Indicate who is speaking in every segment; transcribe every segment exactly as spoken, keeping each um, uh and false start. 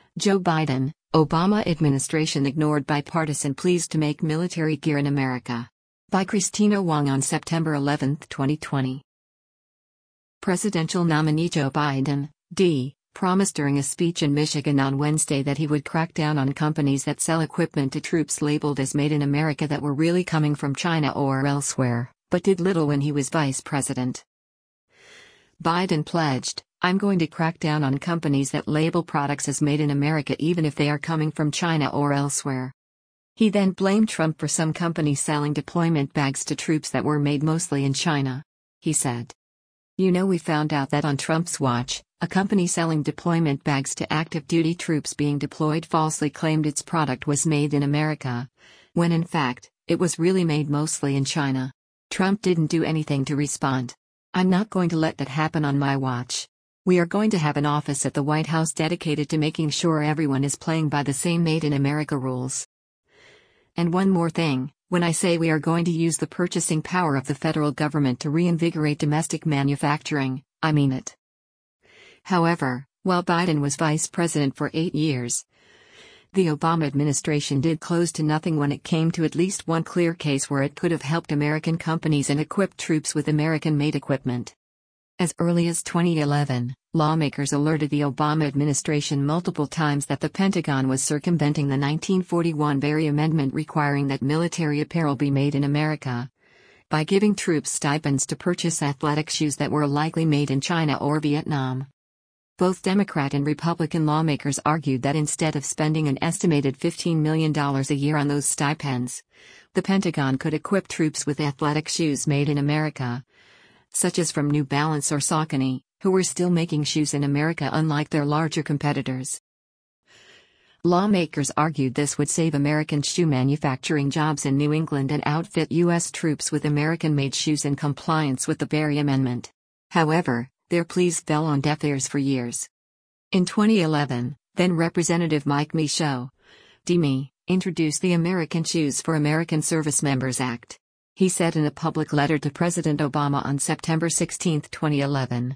Speaker 1: Joe Biden, Obama administration ignored bipartisan pleas to make military gear in America. By Christina Wong on September eleventh, twenty twenty. Presidential nominee Joe Biden, D, promised during a speech in Michigan on Wednesday that he would crack down on companies that sell equipment to troops labeled as made in America that were really coming from China or elsewhere, but did little when he was vice president. Biden pledged, "I'm going to crack down on companies that label products as made in America even if they are coming from China or elsewhere." He then blamed Trump for some companies selling deployment bags to troops that were made mostly in China. He said, "You know, we found out that on Trump's watch, a company selling deployment bags to active duty troops being deployed falsely claimed its product was made in America, when in fact, it was really made mostly in China." Trump didn't do anything to respond. "I'm not going to let that happen on my watch. We are going to have an office at the White House dedicated to making sure everyone is playing by the same Made in America rules. And one more thing, when I say we are going to use the purchasing power of the federal government to reinvigorate domestic manufacturing, I mean it." However, while Biden was vice president for eight years, the Obama administration did close to nothing when it came to at least one clear case where it could have helped American companies and equipped troops with American-made equipment. As early as twenty eleven, lawmakers alerted the Obama administration multiple times that the Pentagon was circumventing the nineteen forty-one Berry Amendment requiring that military apparel be made in America, by giving troops stipends to purchase athletic shoes that were likely made in China or Vietnam. Both Democrat and Republican lawmakers argued that instead of spending an estimated fifteen million dollars a year on those stipends, the Pentagon could equip troops with athletic shoes made in America, such as from New Balance or Saucony, who were still making shoes in America unlike their larger competitors. Lawmakers argued this would save American shoe manufacturing jobs in New England and outfit U S troops with American-made shoes in compliance with the Berry Amendment. However, their pleas fell on deaf ears for years. In twenty eleven, then Representative Mike Michaud, D M E, introduced the American Shoes for American Service Members Act. He said in a public letter to President Obama on September sixteenth, twenty eleven.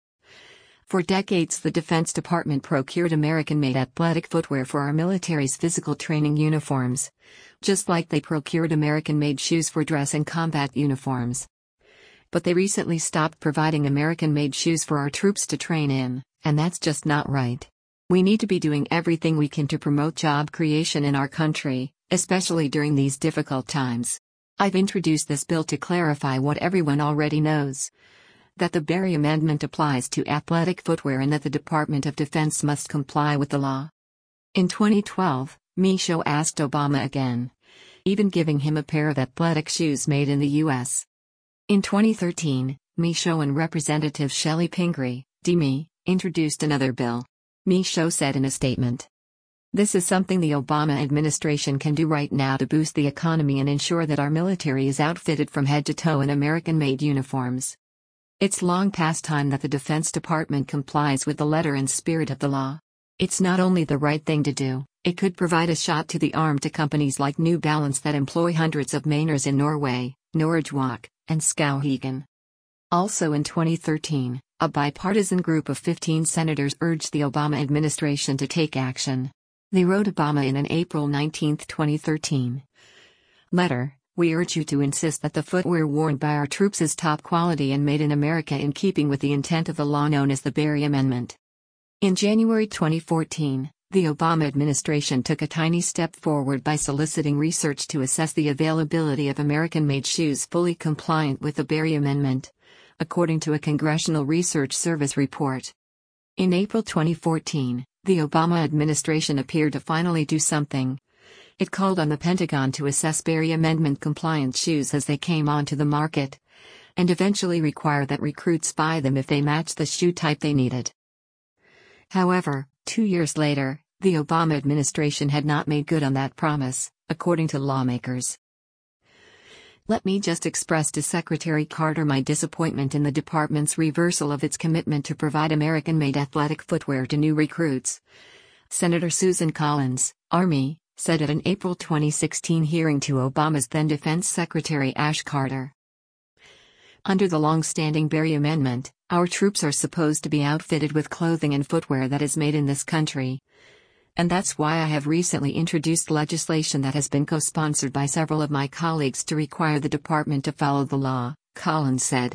Speaker 1: "For decades the Defense Department procured American-made athletic footwear for our military's physical training uniforms, just like they procured American-made shoes for dress and combat uniforms. But they recently stopped providing American-made shoes for our troops to train in, and that's just not right. We need to be doing everything we can to promote job creation in our country, especially during these difficult times. I've introduced this bill to clarify what everyone already knows, that the Berry Amendment applies to athletic footwear and that the Department of Defense must comply with the law." In twenty twelve, Michaud asked Obama again, even giving him a pair of athletic shoes made in the U S In twenty thirteen, Michaud and Representative Shelley Pingree, D M E, introduced another bill. Michaud said in a statement, "This is something the Obama administration can do right now to boost the economy and ensure that our military is outfitted from head to toe in American-made uniforms. It's long past time that the Defense Department complies with the letter and spirit of the law. It's not only the right thing to do, it could provide a shot to the arm to companies like New Balance that employ hundreds of Mainers in Norway, Norge-Walk, and Skowhegan." Also in twenty thirteen, a bipartisan group of fifteen senators urged the Obama administration to take action. They wrote Obama in an April nineteenth, twenty thirteen letter, "We urge you to insist that the footwear worn by our troops is top quality and made in America in keeping with the intent of the law known as the Berry Amendment." In January twenty fourteen, the Obama administration took a tiny step forward by soliciting research to assess the availability of American-made shoes fully compliant with the Berry Amendment, according to a Congressional Research Service report. In April twenty fourteen, the Obama administration appeared to finally do something. It called on the Pentagon to assess Berry Amendment-compliant shoes as they came onto the market, and eventually require that recruits buy them if they match the shoe type they needed. However, two years later, the Obama administration had not made good on that promise, according to lawmakers. "Let me just express to Secretary Carter my disappointment in the department's reversal of its commitment to provide American-made athletic footwear to new recruits," Senator Susan Collins, Army, said at an April twenty sixteen hearing to Obama's then Defense Secretary Ash Carter. Under the long-standing Berry Amendment, our troops are supposed to be outfitted with clothing and footwear that is made in this country. And that's why I have recently introduced legislation that has been co-sponsored by several of my colleagues to require the department to follow the law, Collins said.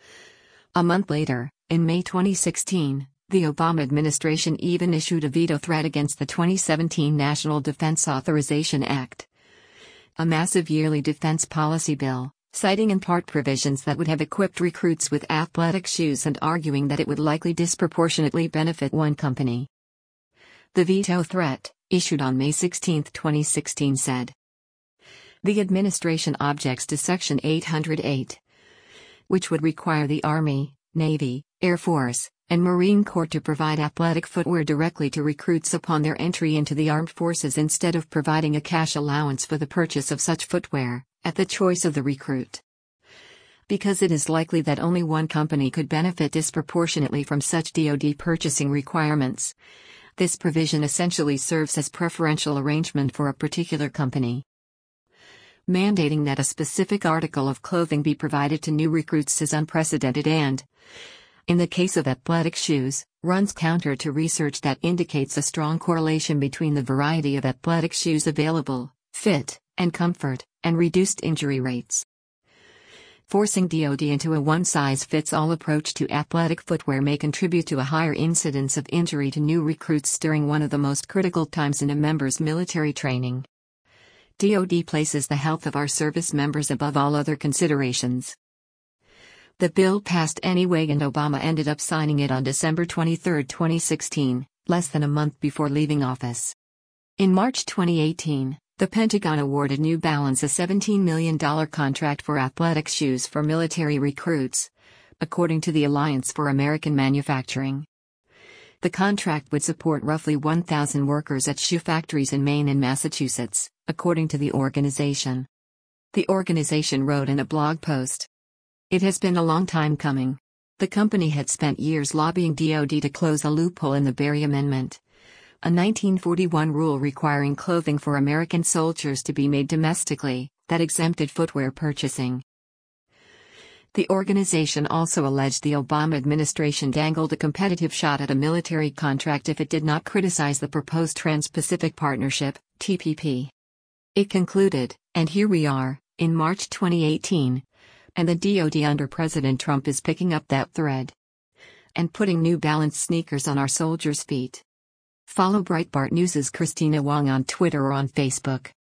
Speaker 1: A month later, in May twenty sixteen, the Obama administration even issued a veto threat against the twenty seventeen National Defense Authorization Act, a massive yearly defense policy bill, citing in part provisions that would have equipped recruits with athletic shoes and arguing that it would likely disproportionately benefit one company. The veto threat, issued on May sixteenth, twenty sixteen said, "The administration objects to Section eight hundred eight, which would require the Army, Navy, Air Force, and Marine Corps to provide athletic footwear directly to recruits upon their entry into the armed forces instead of providing a cash allowance for the purchase of such footwear, at the choice of the recruit. Because it is likely that only one company could benefit disproportionately from such D O D purchasing requirements, this provision essentially serves as preferential arrangement for a particular company. Mandating that a specific article of clothing be provided to new recruits is unprecedented and, in the case of athletic shoes, runs counter to research that indicates a strong correlation between the variety of athletic shoes available, fit, and comfort, and reduced injury rates. Forcing D O D into a one-size-fits-all approach to athletic footwear may contribute to a higher incidence of injury to new recruits during one of the most critical times in a member's military training. D O D places the health of our service members above all other considerations." The bill passed anyway, and Obama ended up signing it on December twenty-third, twenty sixteen, less than a month before leaving office. In March twenty eighteen, the Pentagon awarded New Balance a seventeen million dollars contract for athletic shoes for military recruits, according to the Alliance for American Manufacturing. The contract would support roughly one thousand workers at shoe factories in Maine and Massachusetts, according to the organization. The organization wrote in a blog post, "It has been a long time coming. The company had spent years lobbying D O D to close a loophole in the Berry Amendment, a nineteen forty-one rule requiring clothing for American soldiers to be made domestically, that exempted footwear purchasing." The organization also alleged the Obama administration dangled a competitive shot at a military contract if it did not criticize the proposed Trans-Pacific Partnership, T P P. It concluded, and here we are, in March twenty eighteen, and the D O D under President Trump is picking up that thread and putting New Balance sneakers on our soldiers' feet. Follow Breitbart News' Christina Wong on Twitter or on Facebook.